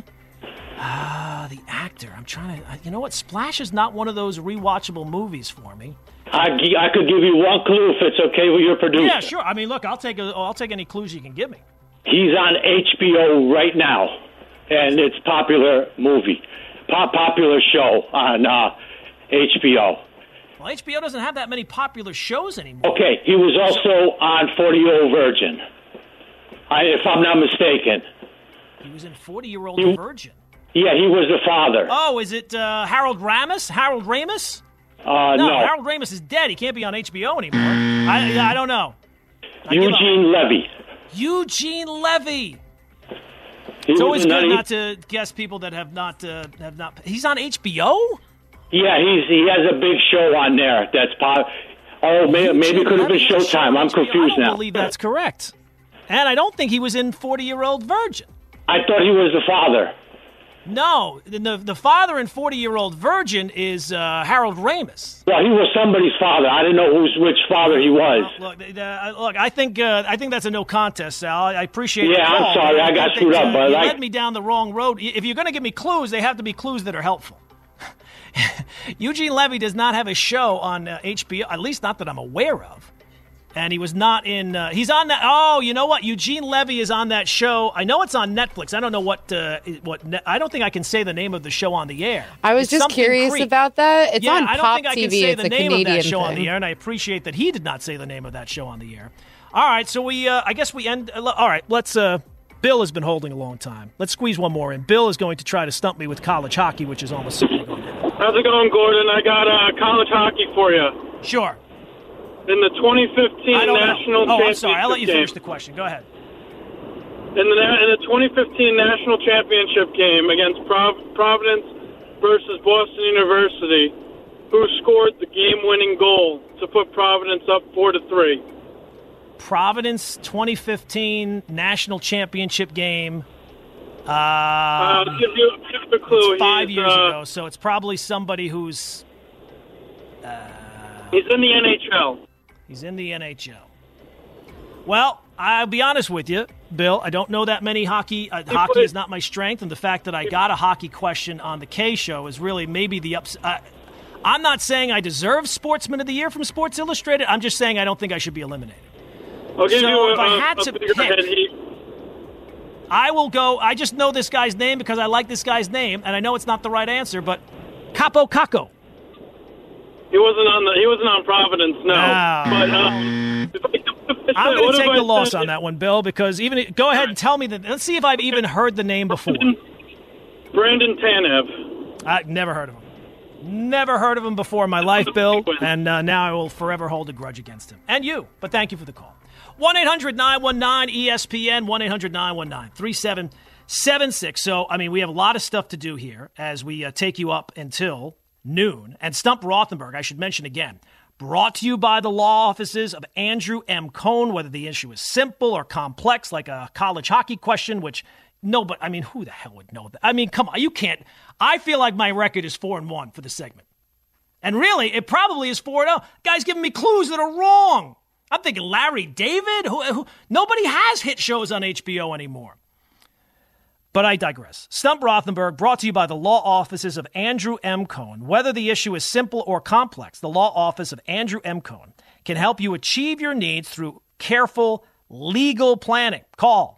The actor. I'm trying to. You know what? Splash is not one of those rewatchable movies for me. I could give you one clue if it's okay with your producer. Yeah, sure. I mean, look, I'll take any clues you can give me. He's on HBO right now, and it's popular movie, popular show on HBO. Well, HBO doesn't have that many popular shows anymore. Okay, he was also on 40-Year-Old Virgin, if I'm not mistaken. He was in 40-Year-Old Virgin. Yeah, he was the father. Oh, is it Harold Ramis? Harold Ramis? No. Harold Ramis is dead. He can't be on HBO anymore. I don't know. Eugene Levy. Eugene Levy. It's always good not to guess people that have not. He's on HBO? Yeah, he has a big show on there. That's maybe it could have been Showtime. I'm confused now. I believe that's correct. And I don't think he was in 40-Year-Old Virgin. I thought he was the father. No, the father in 40-Year-Old Virgin is Harold Ramis. Well, he was somebody's father. I didn't know which father he was. Look, I think that's a no contest, Sal. I appreciate it. Yeah, I'm sorry. I got screwed up. But you led me down the wrong road. If you're going to give me clues, they have to be clues that are helpful. Eugene Levy does not have a show on HBO, at least not that I'm aware of. And he was not in. He's on that. Oh, you know what? Eugene Levy is on that show. I know it's on Netflix. I don't know what. I don't think I can say the name of the show on the air. I was just curious about that. It's on I don't Pop think I TV. can say it's the a name Canadian of that show thing. on the air, and I appreciate that he did not say the name of that show on the air. All right, so we. I guess we end. All right, let's. Bill has been holding a long time. Let's squeeze one more in. Bill is going to try to stump me with college hockey, which is almost certainly going to happen. How's it going, Gordon? I got college hockey for you. Sure. In the 2015 National Championship I'm sorry. I'll let you finish game. the question. Go ahead. In the 2015 National Championship game against Providence versus Boston University, who scored the game-winning goal to put Providence up 4-3? Providence 2015 National Championship game. I'll give you a clue. It's 5 years ago, so it's probably somebody who's. He's in the NHL. He's in the NHL. Well, I'll be honest with you, Bill. I don't know that many hockey. Hockey is not my strength, and the fact that I got a hockey question on the K Show is really maybe the ups. I'm not saying I deserve Sportsman of the Year from Sports Illustrated. I'm just saying I don't think I should be eliminated. I'll give you if I had to pick, I will go. I just know this guy's name because I like this guy's name, and I know it's not the right answer, but Capo Caco. He wasn't on Providence, no. But I'm going to take the loss on that one, Bill, because go ahead and tell me that. Let's see if I've even heard the name before. Brandon Tanev. I've never heard of him. Never heard of him before in my life, Bill, and now I will forever hold a grudge against him. And you, but thank you for the call. 1-800-919-ESPN, 1-800-919-3776. So, I mean, we have a lot of stuff to do here as we take you up until noon. And Stump Rothenberg, I should mention again, brought to you by the law offices of Andrew M. Cohn, whether the issue is simple or complex, like a college hockey question, which nobody, I mean, who the hell would know that? I mean, come on, you can't. I feel like my record is 4-1 for the segment. And really, it probably is 4-0. Guys giving me clues that are wrong. I'm thinking Larry David? Who nobody has hit shows on HBO anymore. But I digress. Stump Rothenberg, brought to you by the law offices of Andrew M. Cohn. Whether the issue is simple or complex, the law office of Andrew M. Cohn can help you achieve your needs through careful legal planning. Call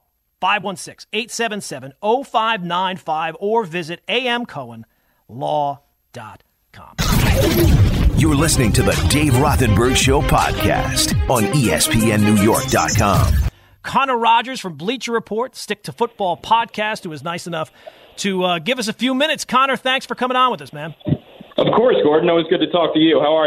516-877-0595 or visit amcohenlaw.com. You're listening to the Dave Rothenberg Show podcast on ESPNNewYork.com. Connor Rogers from Bleacher Report, Stick to Football podcast, who was nice enough to give us a few minutes. Connor, thanks for coming on with us, man. Of course, Gordon. Always good to talk to you. How are you?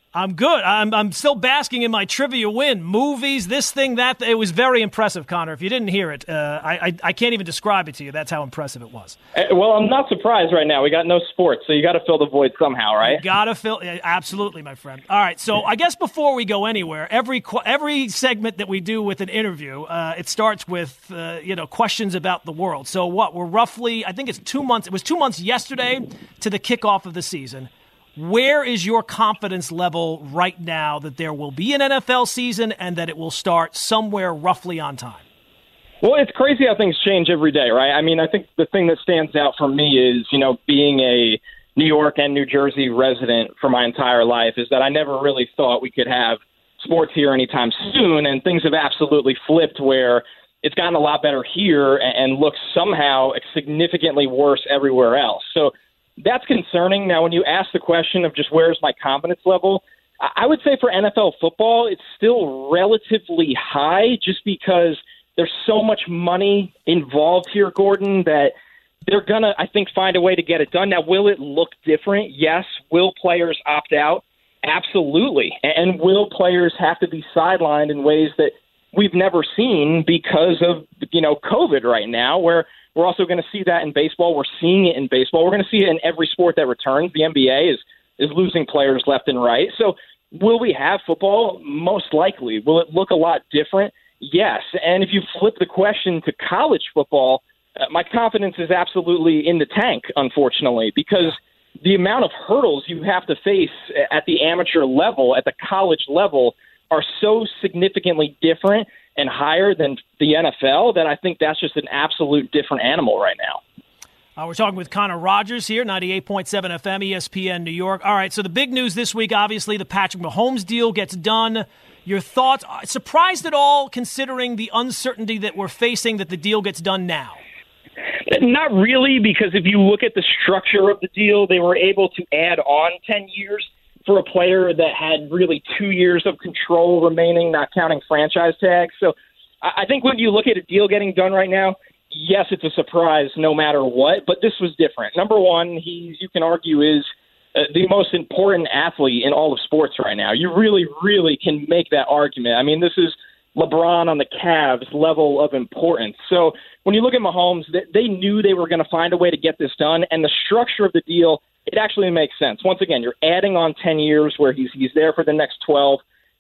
I'm good. I'm still basking in my trivia win. Movies, this thing, that. It was very impressive, Connor. If you didn't hear it, I can't even describe it to you. That's how impressive it was. Well, I'm not surprised right now. We got no sports, so you got to fill the void somehow, right? You got to fill. Absolutely, my friend. All right, so I guess before we go anywhere, every segment that we do with an interview, it starts with questions about the world. So what? We're roughly, I think it's 2 months. It was 2 months yesterday to the kickoff of the season. Where is your confidence level right now that there will be an NFL season and that it will start somewhere roughly on time? Well, it's crazy how things change every day, right? I mean, I think the thing that stands out for me is, being a New York and New Jersey resident for my entire life is that I never really thought we could have sports here anytime soon, and things have absolutely flipped where it's gotten a lot better here and looks somehow significantly worse everywhere else. So that's concerning. Now, when you ask the question of just where's my confidence level, I would say for NFL football, it's still relatively high just because there's so much money involved here, Gordon, that they're going to, I think, find a way to get it done. Now, will it look different? Yes. Will players opt out? Absolutely. And will players have to be sidelined in ways that we've never seen because of, COVID right now, where we're also going to see that in baseball. We're seeing it in baseball. We're going to see it in every sport that returns. The NBA is losing players left and right. So will we have football? Most likely. Will it look a lot different? Yes. And if you flip the question to college football, my confidence is absolutely in the tank, unfortunately, because the amount of hurdles you have to face at the amateur level, at the college level, are so significantly different and higher than the NFL that I think that's just an absolute different animal right now. We're talking with Connor Rogers here, 98.7 FM, ESPN New York. All right, so the big news this week, obviously, the Patrick Mahomes deal gets done. Your thoughts? Surprised at all, considering the uncertainty that we're facing, that the deal gets done now? Not really, because if you look at the structure of the deal, they were able to add on 10 years for a player that had really 2 years of control remaining, not counting franchise tags. So I think when you look at a deal getting done right now, yes, it's a surprise no matter what, but this was different. Number one, you can argue, is the most important athlete in all of sports right now. You really, really can make that argument. I mean, this is LeBron on the Cavs level of importance. So when you look at Mahomes, they knew they were going to find a way to get this done, and the structure of the deal, it actually makes sense. Once again, you're adding on 10 years where he's there for the next 12.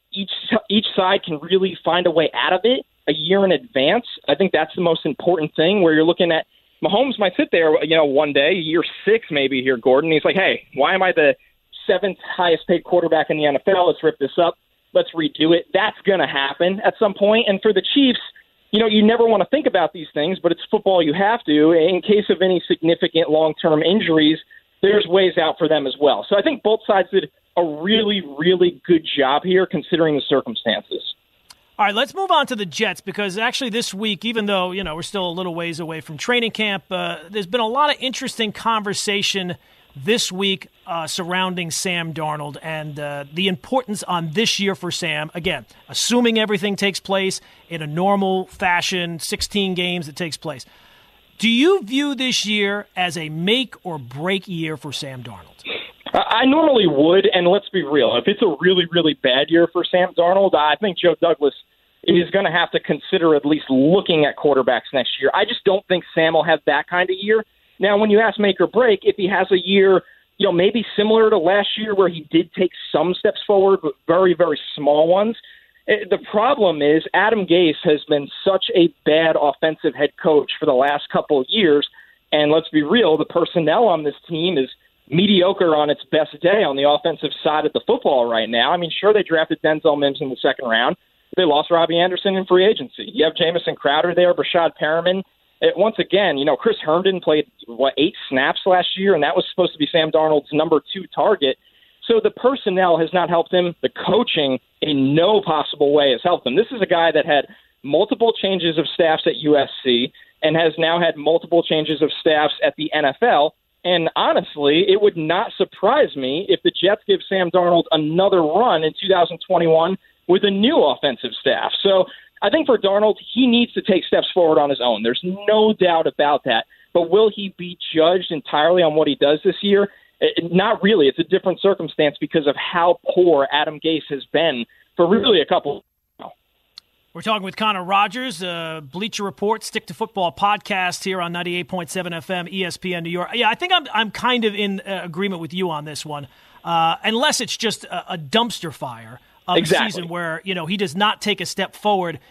Each side can really find a way out of it a year in advance. I think that's the most important thing, where you're looking at Mahomes might sit there, one day, year 6 maybe here, Gordon. He's like, hey, why am I the 7th highest paid quarterback in the NFL? Let's rip this up. Let's redo it. That's going to happen at some point. And for the Chiefs, you never want to think about these things, but it's football. You have to. In case of any significant long-term injuries, there's ways out for them as well. So I think both sides did a really, really good job here considering the circumstances. All right, let's move on to the Jets, because actually this week, even though, we're still a little ways away from training camp, there's been a lot of interesting conversation this week surrounding Sam Darnold and the importance on this year for Sam. Again, assuming everything takes place in a normal fashion, 16 games that takes place. Do you view this year as a make or break year for Sam Darnold? I normally would, and let's be real. If it's a really, really bad year for Sam Darnold, I think Joe Douglas is going to have to consider at least looking at quarterbacks next year. I just don't think Sam will have that kind of year. Now, when you ask make or break, if he has a year, maybe similar to last year where he did take some steps forward, but very, very small ones, the problem is Adam Gase has been such a bad offensive head coach for the last couple of years. And let's be real, the personnel on this team is mediocre on its best day on the offensive side of the football right now. I mean, sure, they drafted Denzel Mims in the second round. They lost Robbie Anderson in free agency. You have Jamison Crowder there, Brashad Perriman. Once again, Chris Herndon played, 8 snaps last year, and that was supposed to be Sam Darnold's number 2 target. So the personnel has not helped him. The coaching in no possible way has helped him. This is a guy that had multiple changes of staffs at USC and has now had multiple changes of staffs at the NFL. And honestly, it would not surprise me if the Jets give Sam Darnold another run in 2021 with a new offensive staff. So I think for Darnold, he needs to take steps forward on his own. There's no doubt about that. But will he be judged entirely on what he does this year? Not really. It's a different circumstance because of how poor Adam Gase has been for really a couple. We're talking with Connor Rogers, Bleacher Report, Stick to Football podcast here on 98.7 FM, ESPN New York. Yeah, I think I'm kind of in agreement with you on this one, unless it's just a dumpster fire of a season where, he does not take a step forward.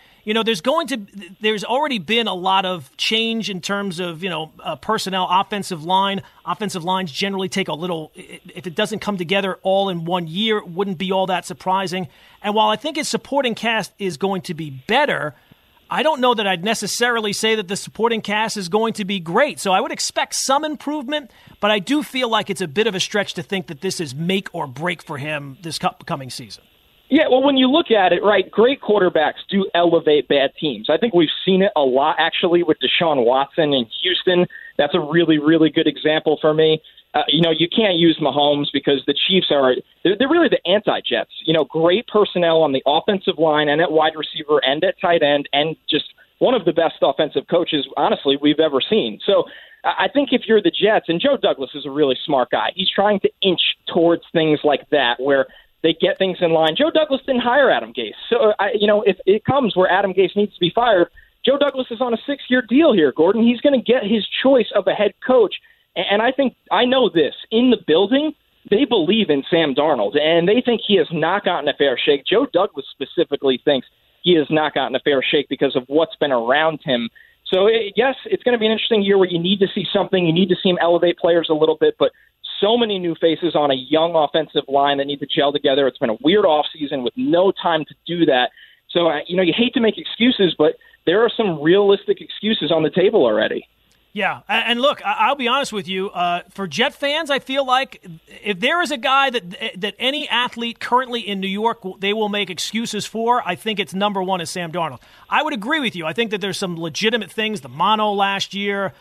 There's already been a lot of change in terms of, personnel, offensive line. Offensive lines generally take a little, if it doesn't come together all in 1 year, it wouldn't be all that surprising. And while I think his supporting cast is going to be better, I don't know that I'd necessarily say that the supporting cast is going to be great. So I would expect some improvement, but I do feel like it's a bit of a stretch to think that this is make or break for him this upcoming season. Yeah, well, when you look at it, right, great quarterbacks do elevate bad teams. I think we've seen it a lot, actually, with Deshaun Watson in Houston. That's a really, really good example for me. You can't use Mahomes because the Chiefs they're really the anti-Jets. Great personnel on the offensive line and at wide receiver and at tight end, and just one of the best offensive coaches, honestly, we've ever seen. So I think if you're the Jets, and Joe Douglas is a really smart guy, he's trying to inch towards things like that where they get things in line. Joe Douglas didn't hire Adam Gase. So, if it comes where Adam Gase needs to be fired, Joe Douglas is on a 6-year deal here, Gordon. He's going to get his choice of a head coach. And I know this. In the building, they believe in Sam Darnold, and they think he has not gotten a fair shake. Joe Douglas specifically thinks he has not gotten a fair shake because of what's been around him. So, yes, it's going to be an interesting year where you need to see something. You need to see him elevate players a little bit, but so many new faces on a young offensive line that need to gel together. It's been a weird offseason with no time to do that. So, you hate to make excuses, but there are some realistic excuses on the table already. Yeah, and look, I'll be honest with you. For Jet fans, I feel like if there is a guy that any athlete currently in New York they will make excuses for, I think it's number one is Sam Darnold. I would agree with you. I think that there's some legitimate things. The mono last year,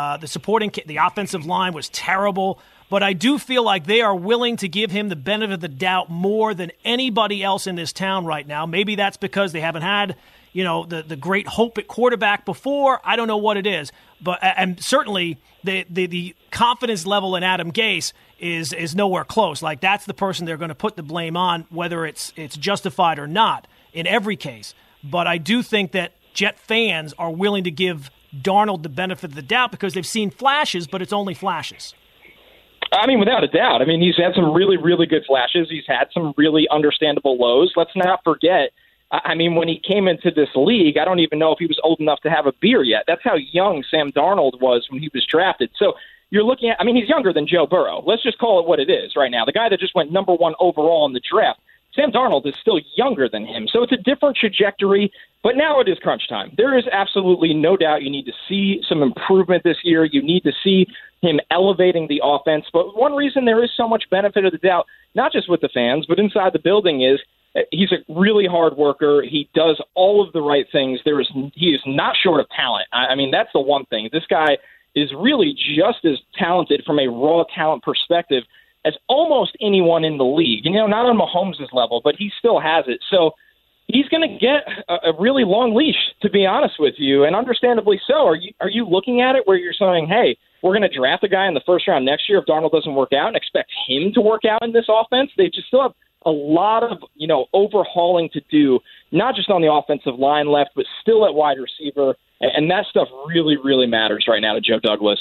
the offensive line was terrible. But I do feel like they are willing to give him the benefit of the doubt more than anybody else in this town right now. Maybe that's because they haven't had, the great hope at quarterback before. I don't know what it is. But and certainly the confidence level in Adam Gase is nowhere close. Like, that's the person they're going to put the blame on, whether it's justified or not in every case. But I do think that Jet fans are willing to give Darnold the benefit of the doubt because they've seen flashes, but it's only flashes. Without a doubt. He's had some really, really good flashes. He's had some really understandable lows. Let's not forget, when he came into this league, I don't even know if he was old enough to have a beer yet. That's how young Sam Darnold was when he was drafted. So you're looking at, he's younger than Joe Burrow. Let's just call it what it is right now. The guy that just went number one overall in the draft, Sam Darnold is still younger than him. So it's a different trajectory, but now it is crunch time. There is absolutely no doubt you need to see some improvement this year. You need to see him elevating the offense. But one reason there is so much benefit of the doubt, not just with the fans, but inside the building, is he's a really hard worker. He does all of the right things. He is not short of talent. That's the one thing. This guy is really just as talented from a raw talent perspective as almost anyone in the league. Not on Mahomes' level, but he still has it. So he's going to get a really long leash, to be honest with you, and understandably so. Are you looking at it where you're saying, hey, we're going to draft a guy in the first round next year if Darnold doesn't work out and expect him to work out in this offense? They just still have a lot of, overhauling to do, not just on the offensive line left, but still at wide receiver. And that stuff really, really matters right now to Joe Douglas.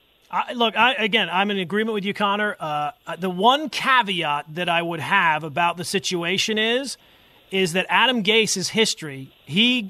I'm in agreement with you, Connor. The one caveat that I would have about the situation is that Adam Gase's history, he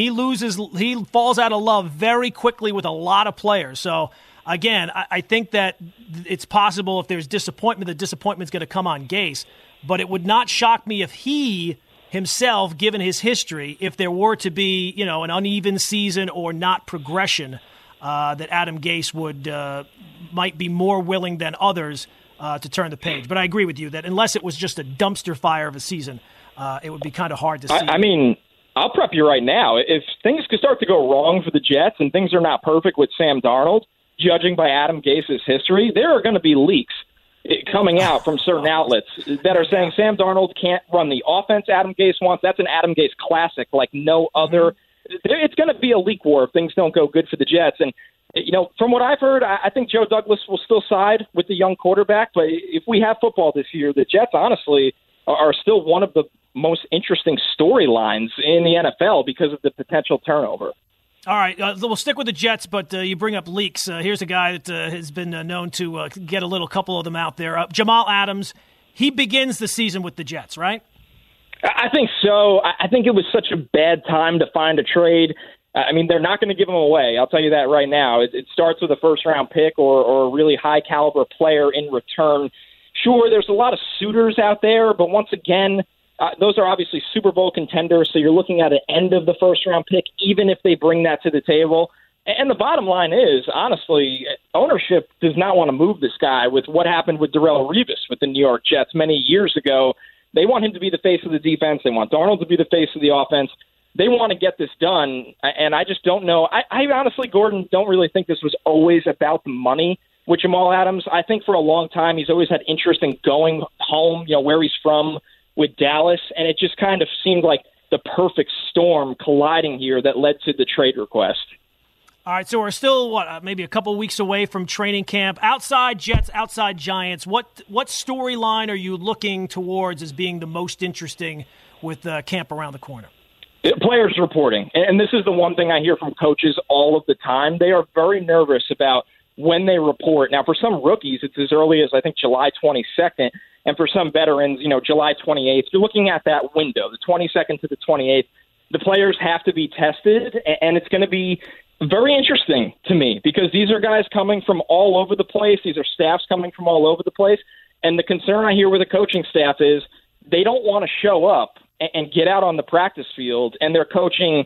falls out of love very quickly with a lot of players. So, again, I think that it's possible if there's disappointment, the disappointment's going to come on Gase. But it would not shock me if he himself, given his history, if there were to be, an uneven season or not progression, that Adam Gase might be more willing than others to turn the page. But I agree with you that unless it was just a dumpster fire of a season, it would be kind of hard to see. I'll prep you right now. If things could start to go wrong for the Jets and things are not perfect with Sam Darnold, judging by Adam Gase's history, there are going to be leaks coming out from certain outlets that are saying Sam Darnold can't run the offense Adam Gase wants. That's an Adam Gase classic like no other. it's going to be a leak war if things don't go good for the Jets. And, from what I've heard, I think Joe Douglas will still side with the young quarterback. But if we have football this year, the Jets, honestly, are still one of the most interesting storylines in the NFL because of the potential turnover. All right, we'll stick with the Jets, but you bring up leaks. Here's a guy that has been known to get a couple of them out there. Jamal Adams, he begins the season with the Jets, right? I think so. I think it was such a bad time to find a trade. I mean, they're not going to give him away. I'll tell you that right now. It starts with a first-round pick or a really high-caliber player in return. Sure, there's a lot of suitors out there, but once again, those are obviously Super Bowl contenders, so you're looking at an end of the first-round pick, even if they bring that to the table. And the bottom line is, honestly, ownership does not want to move this guy with what happened with Darrelle Revis with the New York Jets many years ago. They want him to be the face of the defense. They want Darnold to be the face of the offense. They want to get this done, and I just don't know. I honestly, Gordon, don't really think this was always about the money with Jamal Adams. I think for a long time he's always had interest in going home, where he's from with Dallas, and it just kind of seemed like the perfect storm colliding here that led to the trade request. All right, so we're still, maybe a couple weeks away from training camp. Outside Jets, outside Giants, what storyline are you looking towards as being the most interesting with camp around the corner? Players reporting, and this is the one thing I hear from coaches all of the time. They are very nervous about when they report. Now, for some rookies, it's as early as, I think, July 22nd, and for some veterans, July 28th. You're looking at that window, the 22nd to the 28th. The players have to be tested, and it's going to be very interesting to me because these are guys coming from all over the place. These are staffs coming from all over the place, and the concern I hear with the coaching staff is they don't want to show up and get out on the practice field, and they're coaching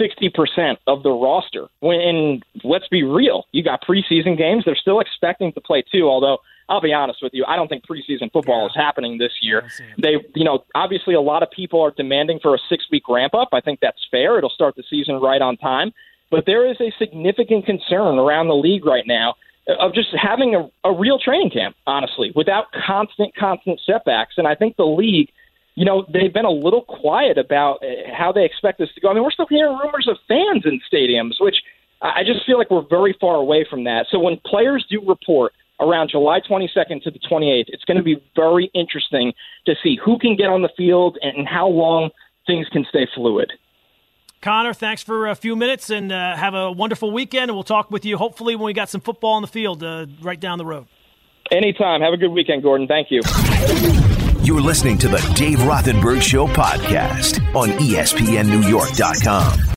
60% of the roster. When, let's be real, you got preseason games. They're still expecting to play too, although I'll be honest with you, I don't think preseason football is happening this year. Obviously a lot of people are demanding for a 6-week ramp-up. I think that's fair. It'll start the season right on time. But there is a significant concern around the league right now of just having a real training camp, honestly, without constant setbacks. And I think the league, they've been a little quiet about how they expect this to go. I mean, we're still hearing rumors of fans in stadiums, which I just feel like we're very far away from that. So when players do report around July 22nd to the 28th, it's going to be very interesting to see who can get on the field and how long things can stay fluid. Connor, thanks for a few minutes, and have a wonderful weekend, and we'll talk with you hopefully when we got some football on the field right down the road. Anytime. Have a good weekend, Gordon. Thank you. You're listening to the Dave Rothenberg Show podcast on ESPNNewYork.com.